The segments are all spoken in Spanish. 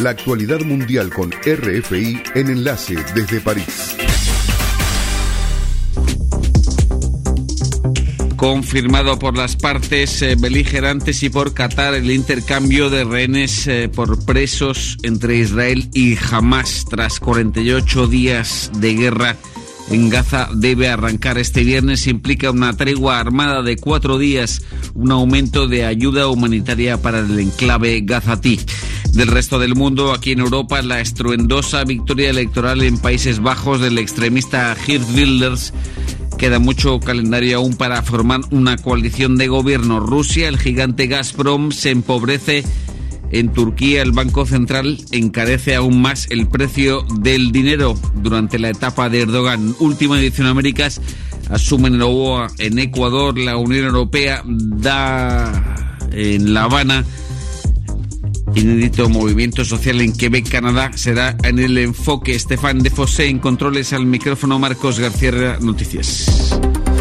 La actualidad mundial con RFI en Enlace desde París. Confirmado por las partes beligerantes y por Qatar el intercambio de rehenes por presos entre Israel y Hamás. Tras 48 días de guerra en Gaza debe arrancar este viernes. Implica una tregua armada de 4 días, un aumento de ayuda humanitaria para el enclave gazatí. Del resto del mundo, aquí en Europa, la estruendosa victoria electoral en Países Bajos del extremista Geert Wilders. Queda mucho calendario aún para formar una coalición de gobierno. Rusia, el gigante Gazprom, se empobrece. En Turquía, el Banco Central encarece aún más el precio del dinero durante la etapa de Erdogan. Última edición Américas, asumen Novoa en Ecuador. La Unión Europea da en La Habana. Inédito movimiento social en Quebec, Canadá, será en el enfoque. Estefan de Fossé en controles, al micrófono Marcos García, Noticias.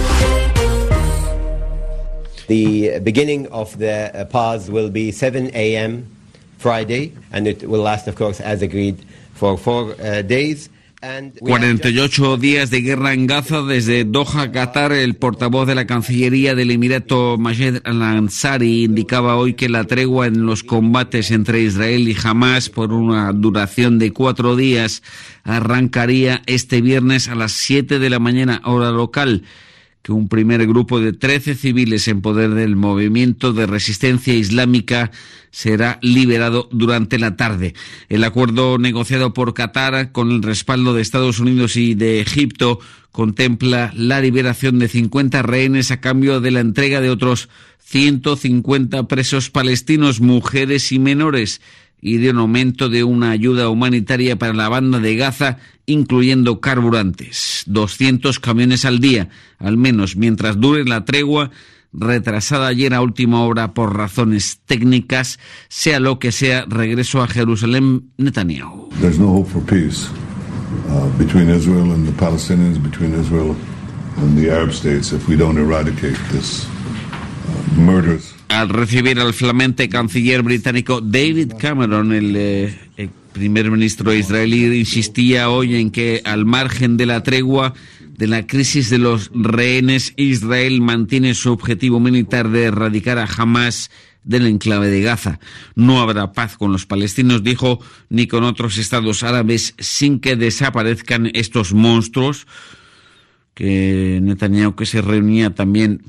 The beginning of the pause will be 7 a.m. Friday, and it will last, of course, as agreed, for 4 days. 48 días de guerra en Gaza. Desde Doha, Qatar, el portavoz de la Cancillería del Emirato, Majed Al-Ansari, indicaba hoy que la tregua en los combates entre Israel y Hamás por una duración de 4 días arrancaría este viernes a las 7 de la mañana, hora local. Que un primer grupo de 13 civiles en poder del movimiento de resistencia islámica será liberado durante la tarde. El acuerdo negociado por Qatar con el respaldo de Estados Unidos y de Egipto contempla la liberación de 50 rehenes a cambio de la entrega de otros 150 presos palestinos, mujeres y menores, y de un aumento de una ayuda humanitaria para la banda de Gaza, incluyendo carburantes. 200 camiones al día, al menos, mientras dure la tregua, retrasada ayer a última hora por razones técnicas. Sea lo que sea, regreso a Jerusalén, Netanyahu. There's no hope for peace between Israel and the Palestinians, between Israel and the Arab states, if we don't eradicate this murders. Al recibir al flamante canciller británico David Cameron, el primer ministro israelí insistía hoy en que, al margen de la tregua, de la crisis de los rehenes, Israel mantiene su objetivo militar de erradicar a Hamás del enclave de Gaza. No habrá paz con los palestinos, dijo, ni con otros estados árabes sin que desaparezcan estos monstruos. Que Netanyahu, que se reunía también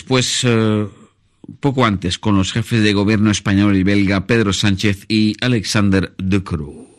poco antes con los jefes de gobierno español y belga Pedro Sánchez y Alexander De Croo.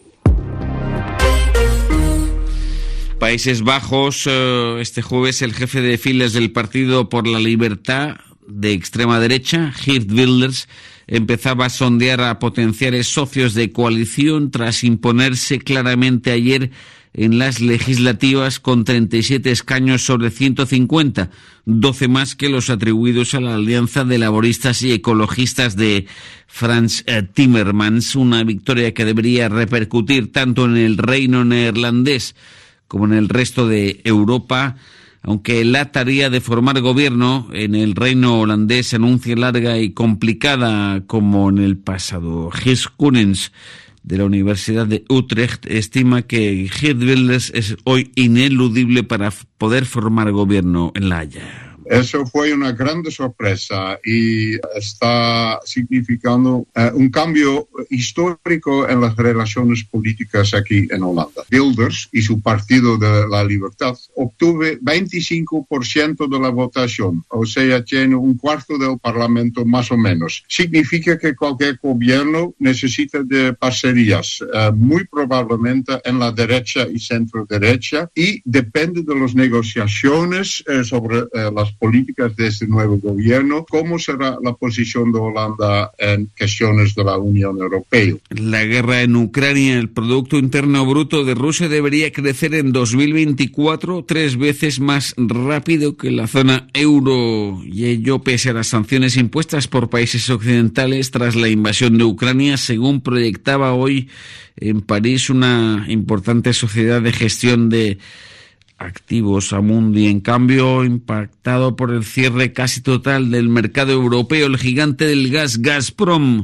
Países Bajos, este jueves el jefe de filas del Partido por la Libertad de extrema derecha, Geert Wilders, empezaba a sondear a potenciales socios de coalición tras imponerse claramente ayer en las legislativas con 37 escaños sobre 150, 12 más que los atribuidos a la Alianza de Laboristas y Ecologistas de Frans Timmermans, una victoria que debería repercutir tanto en el reino neerlandés como en el resto de Europa, aunque la tarea de formar gobierno en el reino holandés se anuncia larga y complicada como en el pasado. Gijs Koenens, de la Universidad de Utrecht, estima que Geert Wilders es hoy ineludible para poder formar gobierno en La Haya. Eso fue una gran sorpresa y está significando un cambio histórico en las relaciones políticas aquí en Holanda. Wilders y su Partido de la Libertad obtuvo 25% de la votación, o sea, tiene un cuarto del Parlamento más o menos. Significa que cualquier gobierno necesita de parcerías, muy probablemente en la derecha y centro derecha, y depende de las negociaciones sobre las políticas de este nuevo gobierno, cómo será la posición de Holanda en cuestiones de la Unión Europea. La guerra en Ucrania, el Producto Interno Bruto de Rusia debería crecer en 2024 3 veces más rápido que la zona euro, y ello pese a las sanciones impuestas por países occidentales tras la invasión de Ucrania, según proyectaba hoy en París una importante sociedad de gestión de activos, Amundi. En cambio, impactado por el cierre casi total del mercado europeo, el gigante del gas Gazprom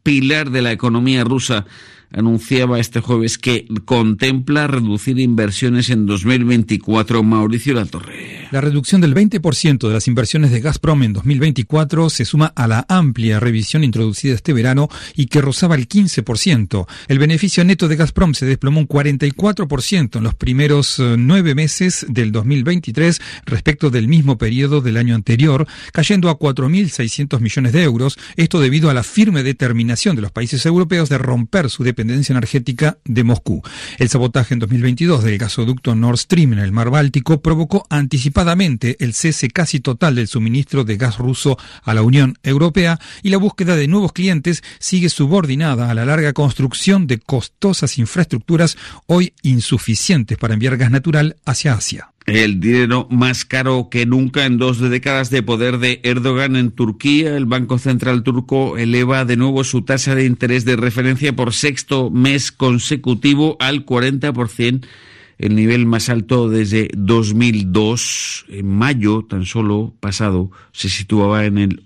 pilar de la economía rusa, anunciaba este jueves que contempla reducir inversiones en 2024. Mauricio Latorre. La reducción del 20% de las inversiones de Gazprom en 2024 se suma a la amplia revisión introducida este verano y que rozaba el 15%. El beneficio neto de Gazprom se desplomó un 44% en los primeros 9 meses del 2023 respecto del mismo periodo del año anterior, cayendo a 4.600 millones de euros. Esto debido a la firme determinación de los países europeos de romper su dependencia energética de Moscú. El sabotaje en 2022 del gasoducto Nord Stream en el mar Báltico provocó anticipadamente el cese casi total del suministro de gas ruso a la Unión Europea, y la búsqueda de nuevos clientes sigue subordinada a la larga construcción de costosas infraestructuras hoy insuficientes para enviar gas natural hacia Asia. El dinero más caro que nunca en 2 décadas de poder de Erdogan en Turquía. El Banco Central turco eleva de nuevo su tasa de interés de referencia por 6º mes consecutivo al 40%, el nivel más alto desde 2002. En mayo, tan solo pasado, se situaba en el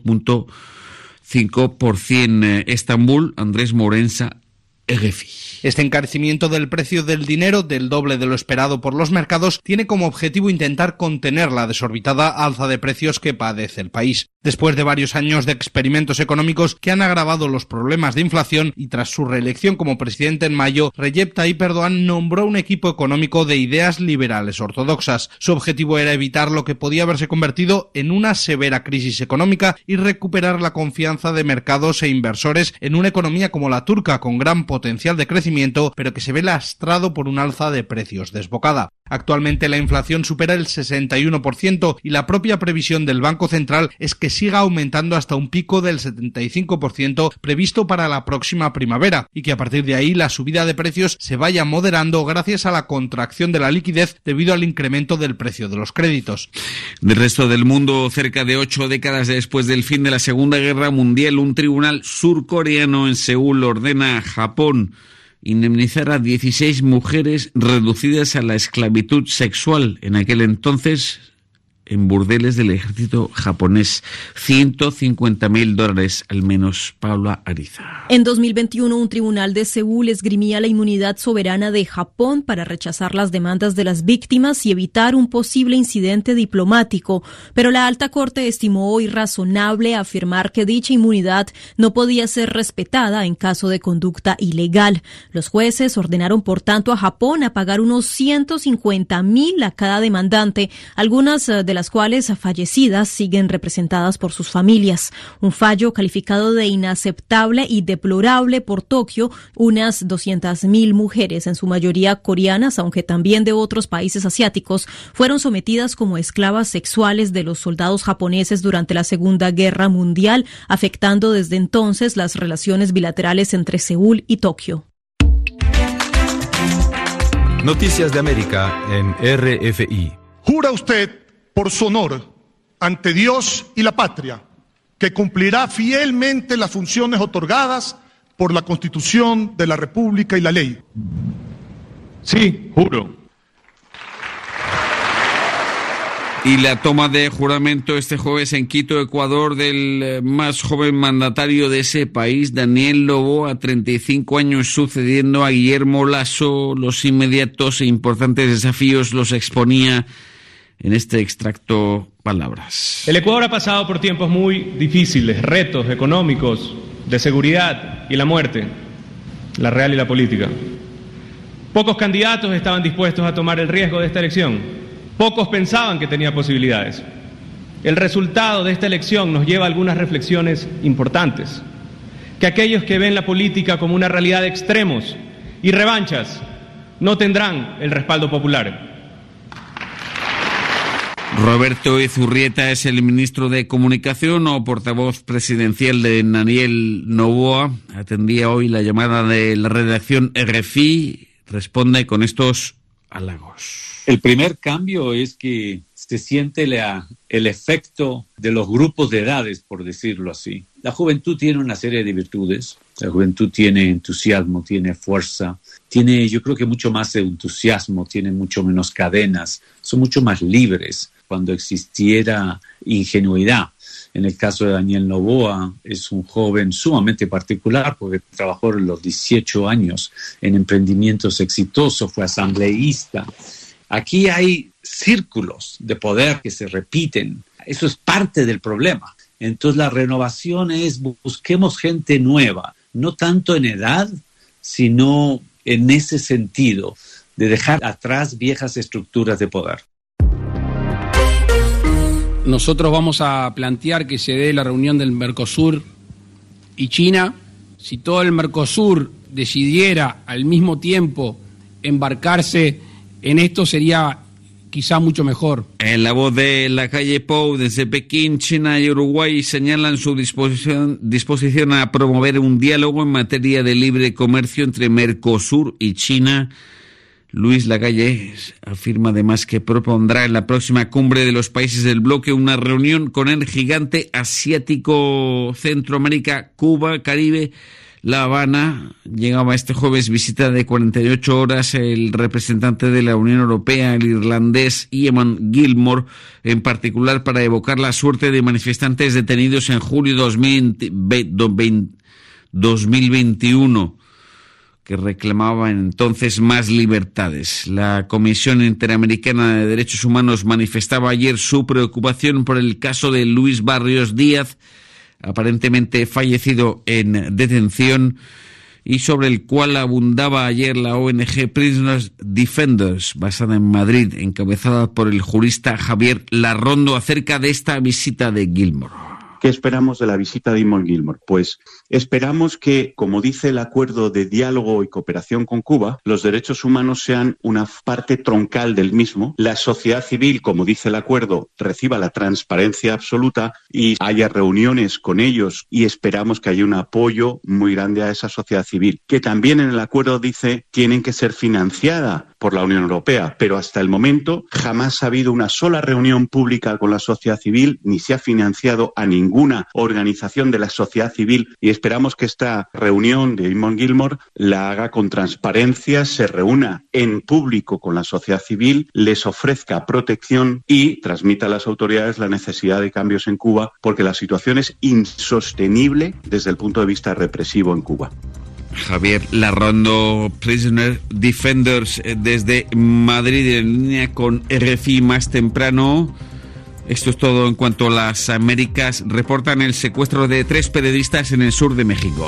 8.5%. Estambul, Andrés Morenza, RFI. Este encarecimiento del precio del dinero, del doble de lo esperado por los mercados, tiene como objetivo intentar contener la desorbitada alza de precios que padece el país. Después de varios años de experimentos económicos que han agravado los problemas de inflación y tras su reelección como presidente en mayo, Recep Tayyip Erdogan nombró un equipo económico de ideas liberales ortodoxas. Su objetivo era evitar lo que podía haberse convertido en una severa crisis económica y recuperar la confianza de mercados e inversores en una economía como la turca, con gran potencial de crecimiento, pero que se ve lastrado por un alza de precios desbocada. Actualmente la inflación supera el 61% y la propia previsión del Banco Central es que siga aumentando hasta un pico del 75% previsto para la próxima primavera, y que a partir de ahí la subida de precios se vaya moderando gracias a la contracción de la liquidez debido al incremento del precio de los créditos. Del resto del mundo, cerca de 8 décadas después del fin de la Segunda Guerra Mundial, un tribunal surcoreano en Seúl ordena a Japón indemnizar a 16 mujeres reducidas a la esclavitud sexual en aquel entonces en burdeles del ejército japonés. $150.000 al menos. Paula Ariza. En 2021, un tribunal de Seúl esgrimía la inmunidad soberana de Japón para rechazar las demandas de las víctimas y evitar un posible incidente diplomático, pero la alta corte estimó hoy razonable afirmar que dicha inmunidad no podía ser respetada en caso de conducta ilegal. Los jueces ordenaron, por tanto, a Japón a pagar unos $150.000 a cada demandante, algunas de las cuales fallecidas siguen representadas por sus familias. Un fallo calificado de inaceptable y deplorable por Tokio. Unas 200.000 mujeres, en su mayoría coreanas, aunque también de otros países asiáticos, fueron sometidas como esclavas sexuales de los soldados japoneses durante la Segunda Guerra Mundial, afectando desde entonces las relaciones bilaterales entre Seúl y Tokio. Noticias de América en RFI. ¿Jura usted por su honor ante Dios y la patria que cumplirá fielmente las funciones otorgadas por la Constitución de la República y la ley? Sí, juro. Y la toma de juramento este jueves en Quito, Ecuador, del más joven mandatario de ese país, Daniel Noboa, 35 años, sucediendo a Guillermo Lasso. Los inmediatos e importantes desafíos los exponía en este extracto palabras. El Ecuador ha pasado por tiempos muy difíciles, retos económicos, de seguridad y la muerte, la real y la política. Pocos candidatos estaban dispuestos a tomar el riesgo de esta elección. Pocos pensaban que tenía posibilidades. El resultado de esta elección nos lleva a algunas reflexiones importantes. Que aquellos que ven la política como una realidad de extremos y revanchas no tendrán el respaldo popular. Roberto Izurrieta es el ministro de Comunicación o portavoz presidencial de Daniel Noboa. Atendía hoy la llamada de la redacción RFI. Responde con estos halagos. El primer cambio es que se siente el efecto de los grupos de edades, por decirlo así. La juventud tiene una serie de virtudes. La juventud tiene entusiasmo, tiene fuerza, tiene, yo creo que mucho más entusiasmo, tiene mucho menos cadenas, son mucho más libres. cuando existiera ingenuidad. En el caso de Daniel Noboa, es un joven sumamente particular porque trabajó a los 18 años en emprendimientos exitosos, fue asambleísta. Aquí hay círculos de poder que se repiten. Eso es parte del problema. Entonces la renovación es busquemos gente nueva, no tanto en edad, sino en ese sentido, de dejar atrás viejas estructuras de poder. Nosotros vamos a plantear que se dé la reunión del Mercosur y China. Si todo el Mercosur decidiera al mismo tiempo embarcarse en esto, sería quizá mucho mejor. En la voz de Lacalle Pou, desde Pekín, China y Uruguay señalan su disposición a promover un diálogo en materia de libre comercio entre Mercosur y China. Luis Lacalle afirma además que propondrá en la próxima cumbre de los países del bloque una reunión con el gigante asiático Centroamérica, Cuba, Caribe, La Habana. Llegaba este jueves visita de 48 horas el representante de la Unión Europea, el irlandés Eamon Gilmore, en particular para evocar la suerte de manifestantes detenidos en julio 2021. Que reclamaban entonces más libertades. La Comisión Interamericana de Derechos Humanos manifestaba ayer su preocupación por el caso de Luis Barrios Díaz, aparentemente fallecido en detención, y sobre el cual abundaba ayer la ONG Prisoners Defenders, basada en Madrid, encabezada por el jurista Javier Larrondo, acerca de esta visita de Gilmore. ¿Qué esperamos de la visita de Eamon Gilmore? Pues esperamos que, como dice el acuerdo de diálogo y cooperación con Cuba, los derechos humanos sean una parte troncal del mismo. La sociedad civil, como dice el acuerdo, reciba la transparencia absoluta y haya reuniones con ellos, y esperamos que haya un apoyo muy grande a esa sociedad civil, que también en el acuerdo dice tienen que ser financiada por la Unión Europea, pero hasta el momento jamás ha habido una sola reunión pública con la sociedad civil, ni se ha financiado a ninguna organización de la sociedad civil, y esperamos que esta reunión de Eamon Gilmore la haga con transparencia, se reúna en público con la sociedad civil, les ofrezca protección y transmita a las autoridades la necesidad de cambios en Cuba, porque la situación es insostenible desde el punto de vista represivo en Cuba. Javier Larrondo, Prisoner Defenders, desde Madrid, en línea con RFI más temprano. Esto es todo en cuanto a las Américas. Reportan el secuestro de 3 periodistas en el sur de México.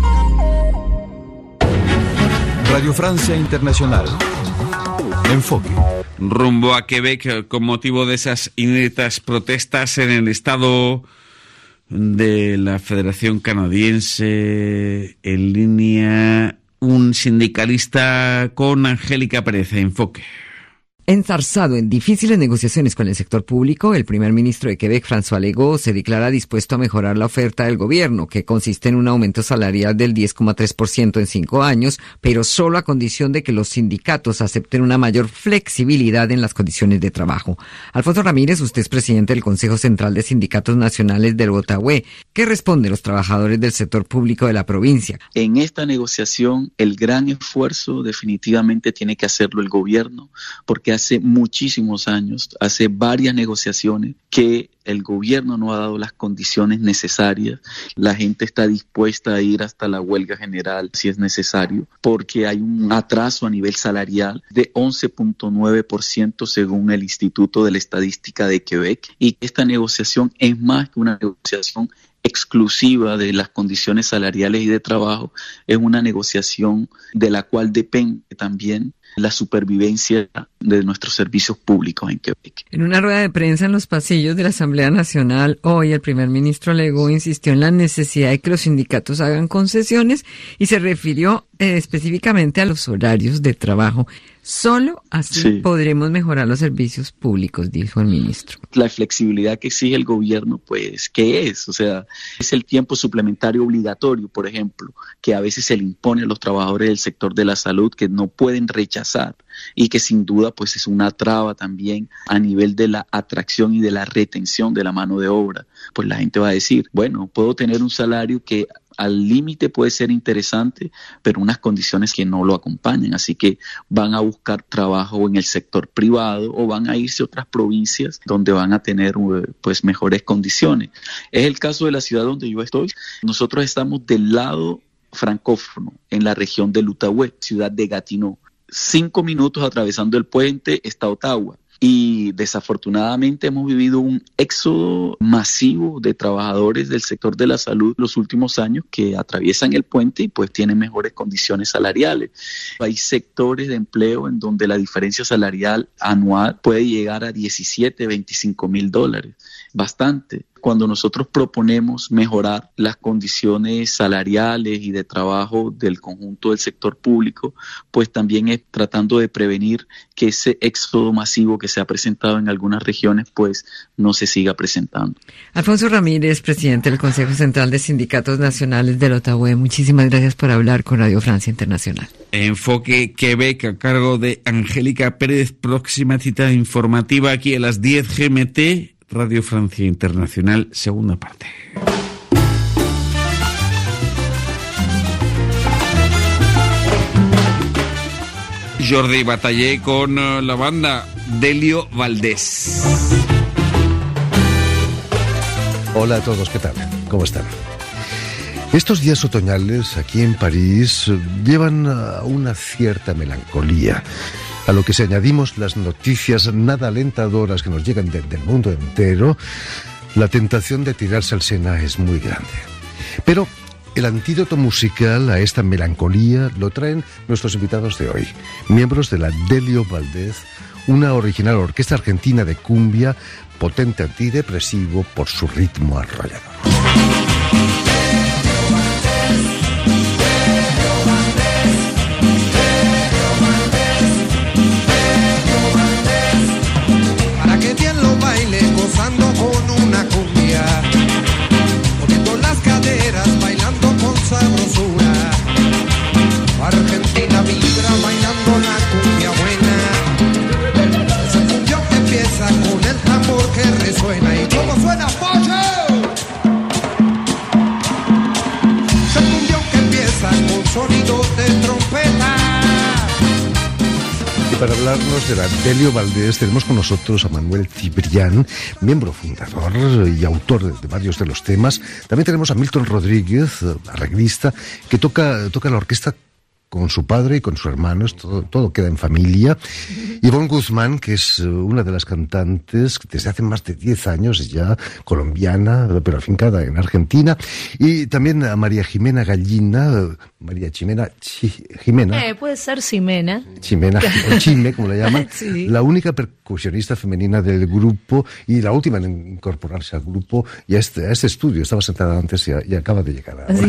Radio Francia Internacional. Enfoque. Rumbo a Quebec con motivo de esas inéditas protestas en el estado de la Federación Canadiense. En línea un sindicalista con Angélica Pérez. Enfoque. Enzarzado en difíciles negociaciones con el sector público, el primer ministro de Quebec, François Legault, se declara dispuesto a mejorar la oferta del gobierno, que consiste en un aumento salarial del 10,3% en 5 años, pero solo a condición de que los sindicatos acepten una mayor flexibilidad en las condiciones de trabajo. Alfonso Ramírez, usted es presidente del Consejo Central de Sindicatos Nacionales del Outaouais. ¿Qué responden los trabajadores del sector público de la provincia? En esta negociación, el gran esfuerzo definitivamente tiene que hacerlo el gobierno, porque hace muchísimos años, hace varias negociaciones que el gobierno no ha dado las condiciones necesarias. La gente está dispuesta a ir hasta la huelga general si es necesario, porque hay un atraso a nivel salarial de 11,9% según el Instituto de la Estadística de Quebec, y esta negociación es más que una negociación exclusiva de las condiciones salariales y de trabajo, es una negociación de la cual depende también la supervivencia de nuestros servicios públicos en Quebec. En una rueda de prensa en los pasillos de la Asamblea Nacional, hoy el primer ministro Legault insistió en la necesidad de que los sindicatos hagan concesiones y se refirió específicamente a los horarios de trabajo. Solo así podremos mejorar los servicios públicos, dijo el ministro. La flexibilidad que exige el gobierno, pues, ¿qué es? O sea, es el tiempo suplementario obligatorio, por ejemplo, que a veces se le impone a los trabajadores del sector de la salud, que no pueden rechazar, y que sin duda pues es una traba también a nivel de la atracción y de la retención de la mano de obra. Pues la gente va a decir, bueno, puedo tener un salario que al límite puede ser interesante, pero unas condiciones que no lo acompañan, así que van a buscar trabajo en el sector privado o van a irse a otras provincias donde van a tener pues mejores condiciones. Es el caso de la ciudad donde yo estoy. Nosotros estamos del lado francófono, en la región del Outaouais, ciudad de Gatineau. 5 minutos atravesando el puente está Ottawa. Y desafortunadamente hemos vivido un éxodo masivo de trabajadores del sector de la salud los últimos años que atraviesan el puente y pues tienen mejores condiciones salariales. Hay sectores de empleo en donde la diferencia salarial anual puede llegar a $17,000-$25,000, bastante. Cuando nosotros proponemos mejorar las condiciones salariales y de trabajo del conjunto del sector público, pues también es tratando de prevenir que ese éxodo masivo que se ha presentado en algunas regiones, pues no se siga presentando. Alfonso Ramírez, presidente del Consejo Central de Sindicatos Nacionales del Outaouais, muchísimas gracias por hablar con Radio Francia Internacional. Enfoque Quebec a cargo de Angélica Pérez. Próxima cita informativa aquí a las 10 GMT. Radio Francia Internacional, segunda parte. Jordi Batallé con la banda Delio Valdés. Hola a todos, ¿qué tal? ¿Cómo están? Estos días otoñales aquí en París llevan a una cierta melancolía, a lo que si añadimos las noticias nada alentadoras que nos llegan del mundo entero, la tentación de tirarse al Sena es muy grande. Pero el antídoto musical a esta melancolía lo traen nuestros invitados de hoy, miembros de la Delio Valdés, una original orquesta argentina de cumbia, potente antidepresivo por su ritmo arrollador. Argentina vibra bailando la cumbia buena. Es el cumbión que empieza con el tambor que resuena. ¿Y cómo suena, pollo? Es el cumbión que empieza con sonidos de trompeta. Y para hablarnos de la Delio Valdés tenemos con nosotros a Manuel Cibrián, miembro fundador y autor de varios de los temas. También tenemos a Milton Rodríguez, arreglista, que toca la orquesta con su padre y con su hermano, todo queda en familia. Ivonne Guzmán, que es una de las cantantes desde hace más de 10 años ya, colombiana, pero afincada en Argentina. Y también a María Jimena Gallina, Jimena. Puede ser Ximena. Ximena, o Chime, como la llaman. Sí. La única percusionista femenina del grupo y la última en incorporarse al grupo y a este estudio. Estaba sentada antes y acaba de llegar ahora.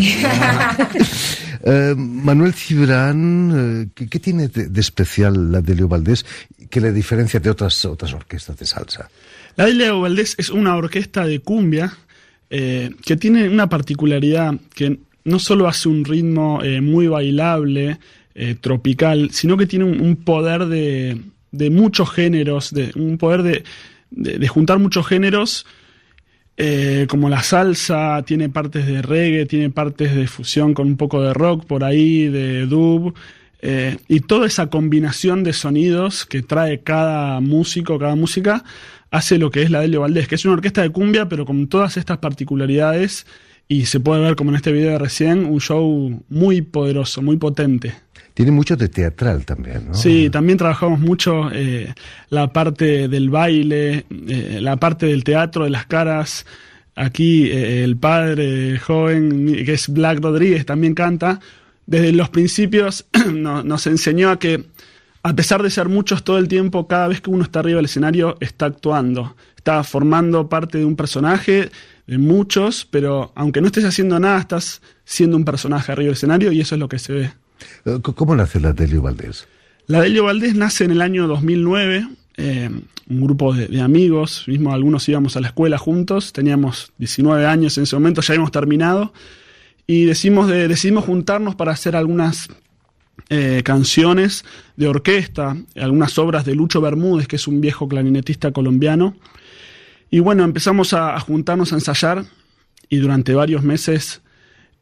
Sí. Manuel Cibrián, ¿qué tiene de especial la Delio Valdés que le diferencia de otras orquestas de salsa? La Delio Valdés es una orquesta de cumbia que tiene una particularidad que no solo hace un ritmo muy bailable, tropical, sino que tiene un poder de muchos géneros, un poder de juntar muchos géneros, como la salsa, tiene partes de reggae, tiene partes de fusión con un poco de rock por ahí, de dub, y toda esa combinación de sonidos que trae cada músico, cada música, hace lo que es la Delio Valdés, que es una orquesta de cumbia, pero con todas estas particularidades, y se puede ver, como en este video de recién, un show muy poderoso, muy potente. Tiene mucho de teatral también, ¿no? Sí, también trabajamos mucho la parte del baile, la parte del teatro, de las caras. Aquí el padre joven, que es Black Rodríguez, también canta. Desde los principios nos enseñó a que, a pesar de ser muchos todo el tiempo, cada vez que uno está arriba del escenario, está actuando. Está formando parte de un personaje, de muchos, pero aunque no estés haciendo nada, estás siendo un personaje arriba del escenario y eso es lo que se ve. ¿Cómo nace la Delio Valdés? La Delio Valdés nace en el año 2009, un grupo de amigos, mismo algunos íbamos a la escuela juntos, teníamos 19 años en ese momento, ya habíamos terminado, y decidimos juntarnos para hacer algunas canciones de orquesta, algunas obras de Lucho Bermúdez, que es un viejo clarinetista colombiano, y bueno, empezamos a juntarnos a ensayar, y durante varios meses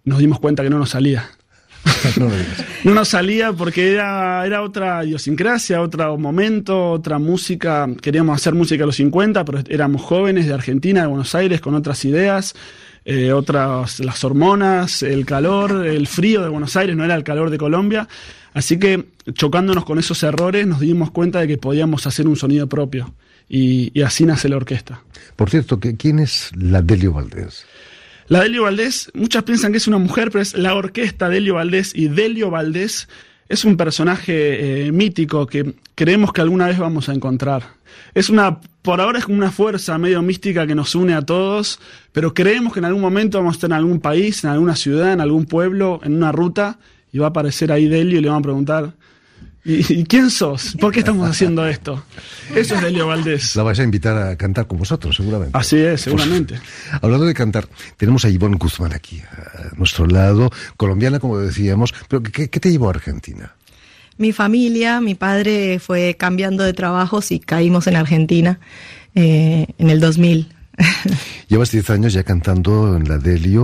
nos dimos cuenta que no nos salía. No nos salía porque era otra idiosincrasia, otro momento, otra música. Queríamos hacer música a los 50, pero éramos jóvenes de Argentina, de Buenos Aires, con otras ideas, las hormonas, el calor, el frío de Buenos Aires no era el calor de Colombia. Así que, chocándonos con esos errores, nos dimos cuenta de que podíamos hacer un sonido propio. Y así nace la orquesta. Por cierto, ¿quién es la Delio Valdés? La Delio Valdés, muchas piensan que es una mujer, pero es la orquesta Delio Valdés, y Delio Valdés es un personaje mítico que creemos que alguna vez vamos a encontrar. Por ahora es como una fuerza medio mística que nos une a todos, pero creemos que en algún momento vamos a estar en algún país, en alguna ciudad, en algún pueblo, en una ruta, y va a aparecer ahí Delio y le van a preguntar: ¿Y quién sos? ¿Por qué estamos haciendo esto? Eso es Delio Valdés. La vais a invitar a cantar con vosotros, seguramente. Así es, seguramente. Pues, hablando de cantar, tenemos a Ivonne Guzmán aquí, a nuestro lado, colombiana, como decíamos, pero ¿qué te llevó a Argentina? Mi familia, mi padre fue cambiando de trabajos y caímos en Argentina en el 2000. Llevas 10 años ya cantando en la Delio.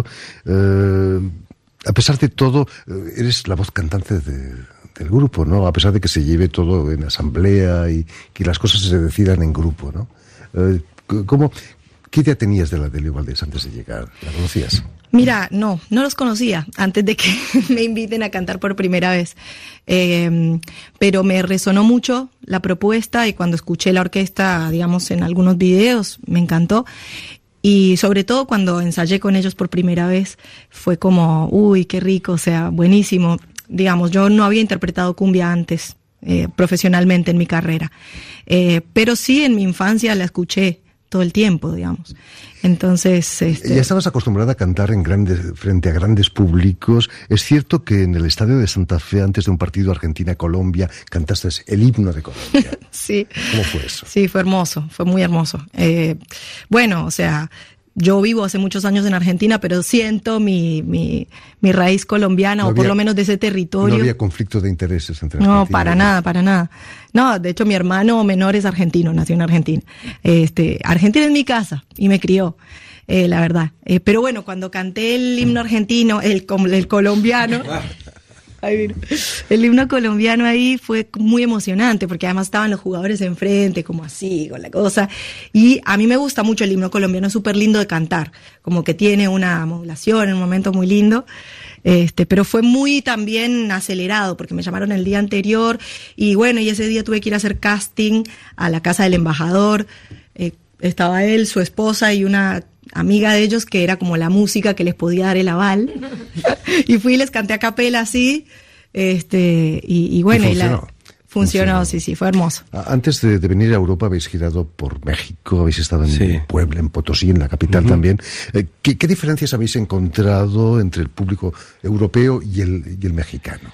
A pesar de todo, eres la voz cantante del grupo, ¿no? A pesar de que se lleve todo en asamblea y que las cosas se decidan en grupo, ¿no? ¿Qué idea tenías de la Delio Valdés antes de llegar? ¿La conocías? Mira, no los conocía antes de que me inviten a cantar por primera vez. Pero me resonó mucho la propuesta, y cuando escuché la orquesta, digamos, en algunos videos, me encantó. Y sobre todo cuando ensayé con ellos por primera vez, fue como, uy, qué rico, o sea, buenísimo. Digamos, yo no había interpretado cumbia antes, profesionalmente en mi carrera, pero sí en mi infancia la escuché todo el tiempo, digamos. Entonces... Ya estabas acostumbrada a cantar frente a grandes públicos. Es cierto que en el estadio de Santa Fe, antes de un partido Argentina-Colombia, cantaste el himno de Colombia. Sí. ¿Cómo fue eso? Sí, fue hermoso, fue muy hermoso. Bueno, o sea... Yo vivo hace muchos años en Argentina, pero siento mi raíz colombiana, o por lo menos de ese territorio. No había conflicto de intereses entre Argentina. No, para nada. No, de hecho, mi hermano menor es argentino, nació en Argentina. Argentina es mi casa y me crió, la verdad. Pero bueno, cuando canté el himno argentino, el colombiano... El himno colombiano ahí fue muy emocionante, porque además estaban los jugadores enfrente, como así, con la cosa. Y a mí me gusta mucho el himno colombiano, es súper lindo de cantar, como que tiene una modulación, un momento muy lindo. Pero fue muy también acelerado, porque me llamaron el día anterior, y bueno, y ese día tuve que ir a hacer casting a la casa del embajador. Estaba él, su esposa y una amiga de ellos, que era como la música que les podía dar el aval. Y fui y les canté a capela así, y bueno, funcionó, sí, fue hermoso. Antes de venir a Europa habéis girado por México, habéis estado en Puebla, en Potosí, en la capital también. ¿Qué diferencias habéis encontrado entre el público europeo y el mexicano?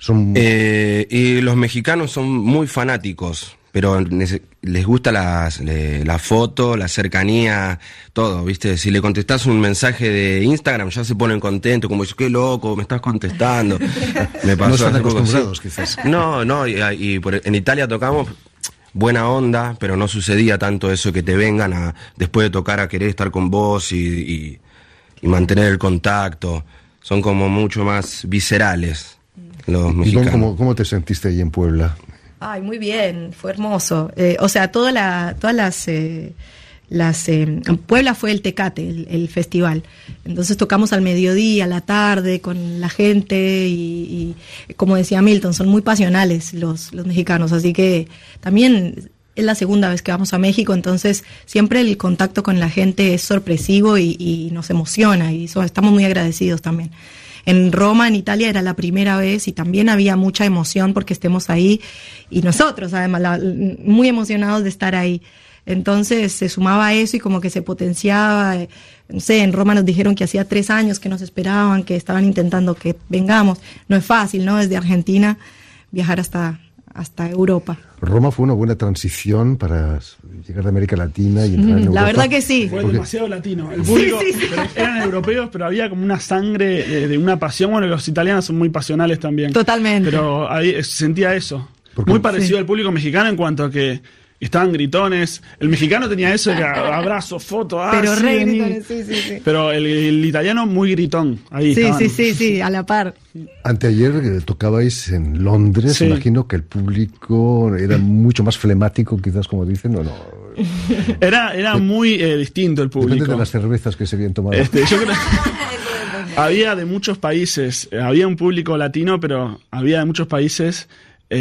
Y los mexicanos son muy fanáticos, pero les gusta la foto, la cercanía, todo, ¿viste? Si le contestás un mensaje de Instagram, ya se ponen contentos, como, qué loco, me estás contestando. Me pasó. No están acostumbrados, quizás. No, en Italia tocamos buena onda, pero no sucedía tanto eso, que te vengan después de tocar, a querer estar con vos y mantener el contacto. Son como mucho más viscerales los mexicanos. ¿Cómo te sentiste ahí en Puebla? Ay, muy bien, fue hermoso. O sea, Puebla fue el Tecate, el festival. Entonces tocamos al mediodía, a la tarde, con la gente, y como decía Milton, son muy pasionales los mexicanos, así que también es la segunda vez que vamos a México, entonces siempre el contacto con la gente es sorpresivo y nos emociona, y estamos muy agradecidos también. En Roma, en Italia, era la primera vez y también había mucha emoción porque estemos ahí, y nosotros además muy emocionados de estar ahí. Entonces se sumaba eso y como que se potenciaba. No sé, en Roma nos dijeron que hacía 3 años que nos esperaban, que estaban intentando que vengamos. No es fácil, ¿no? Desde Argentina viajar hasta Europa. Roma fue una buena transición para llegar de América Latina y entrar en Europa. La verdad que sí. Fue demasiado latino. El público, eran europeos, pero había como una sangre de una pasión. Bueno, los italianos son muy pasionales también. Totalmente. Pero ahí se sentía eso. Muy parecido al público mexicano en cuanto a que estaban gritones. El mexicano tenía eso, que abrazo, foto, pero sí, re gritones, sí. Pero el italiano muy gritón, ahí Sí, a la par. Anteayer tocabais en Londres, Sí. Imagino que el público era mucho más flemático, quizás, como dicen, o no. Era muy distinto el público. Depende de las cervezas que se habían tomado. Yo creo había de muchos países, había un público latino, pero había de muchos países,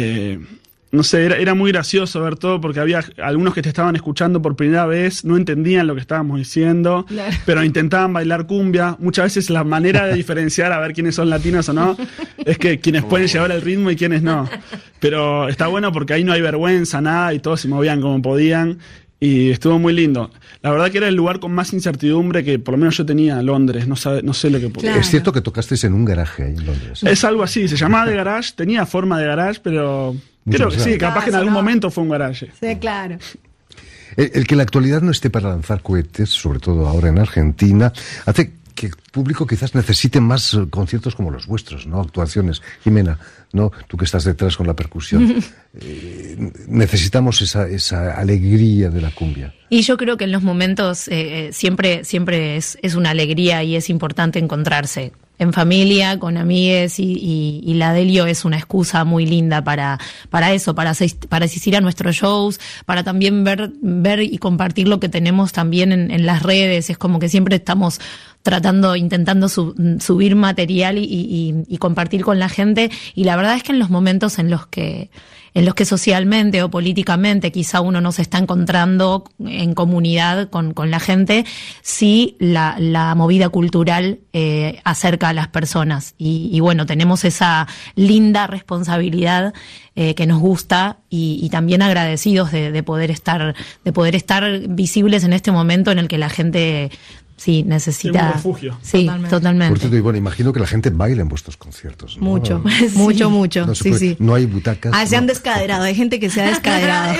no sé, era muy gracioso ver todo, porque había algunos que te estaban escuchando por primera vez, no entendían lo que estábamos diciendo, Claro. pero intentaban bailar cumbia. Muchas veces la manera de diferenciar a ver quiénes son latinos o no, es que quienes pueden llevar el ritmo y quienes no. Pero está bueno porque ahí no hay vergüenza, nada, y todos se movían como podían. Y estuvo muy lindo. La verdad que era el lugar con más incertidumbre que por lo menos yo tenía en Londres. No sé lo que... Claro. Es cierto que tocasteis en un garaje ahí en Londres. Es algo así, se llamaba The Garage, tenía forma de garage, pero Mucho creo que más sí, grande. capaz que en algún momento fue un garage. Sí, claro. El que la actualidad no esté para lanzar cohetes, sobre todo ahora en Argentina, hace que el público quizás necesite más conciertos como los vuestros, ¿no? Actuaciones. Jimena, ¿no? Tú que estás detrás con la percusión. Necesitamos esa alegría de la cumbia. Y yo creo que en los momentos siempre es una alegría y es importante encontrarse en familia, con amigues y la Delio es una excusa muy linda para eso, para asistir a nuestros shows, para también ver y compartir lo que tenemos también en las redes. Es como que siempre estamos intentando subir material y compartir con la gente, y la verdad es que en los momentos en los que socialmente o políticamente quizá uno no se está encontrando en comunidad con la gente, sí la movida cultural acerca a las personas y bueno, tenemos esa linda responsabilidad que nos gusta y también agradecidos de poder estar visibles en este momento en el que la gente sí necesita un refugio. Sí, totalmente. Por cierto, y bueno, imagino que la gente baila en vuestros conciertos, ¿no? Mucho, Sí. mucho. No se Sí, puede- sí. No hay butacas. Se han no. descaderado, hay gente que se ha descaderado.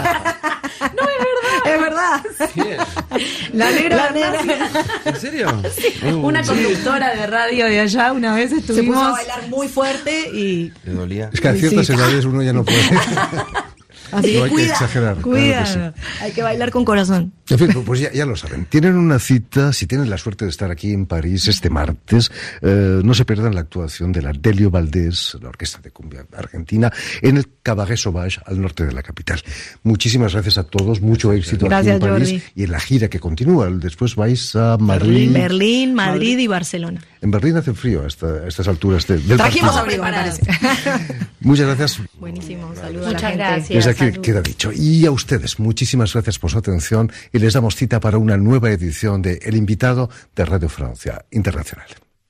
Es verdad. La negra. ¿En serio? Una conductora de radio de allá una vez Se puso estuvimos a bailar muy fuerte y... ¿Le dolía? Es que a ciertas edades uno ya no puede. Así No que hay que cuida, exagerar, cuida. claro que Hay que bailar con corazón. En fin, pues ya lo saben. Tienen una cita, si tienen la suerte de estar aquí en París este martes, no se pierdan la actuación de la Delio Valdés, la Orquesta de Cumbia Argentina, en el Cabaret Sauvage, al norte de la capital. Muchísimas gracias a todos, mucho éxito Gracias, aquí en París Jordi. y en la gira que continúa. Después vais a Madrid. Berlín, Madrid y Barcelona. En Berlín hace frío a estas alturas del Trajimos partido. abrigo, me parece. Muchas gracias. Buenísimo, saludos a la Muchas gente. gracias. Desde aquí Salud. queda dicho. Y a ustedes, muchísimas gracias por su atención y les damos cita para una nueva edición de El Invitado de Radio Francia Internacional.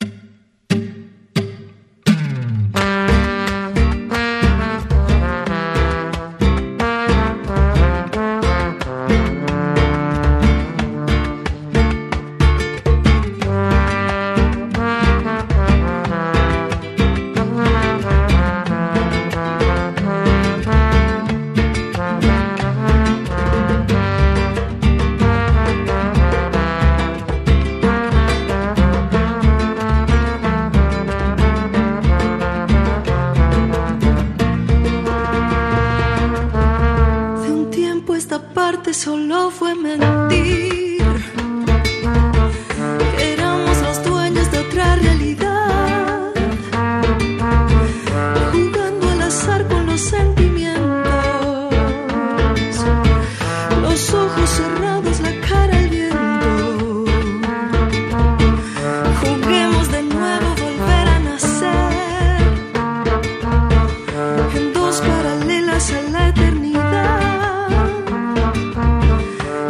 De un tiempo esta parte solo fue mentir, que éramos los dueños de otra realidad, jugando al azar con los sentimientos, los ojos cerrados, la cara al viento. Juguemos de nuevo, volver a nacer en dos paralelas a la eternidad.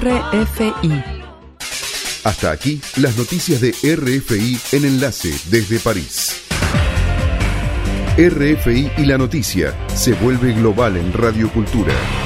RFI. Hasta aquí las noticias de RFI en Enlace desde París. RFI y la noticia se vuelve global en Radio Cultura.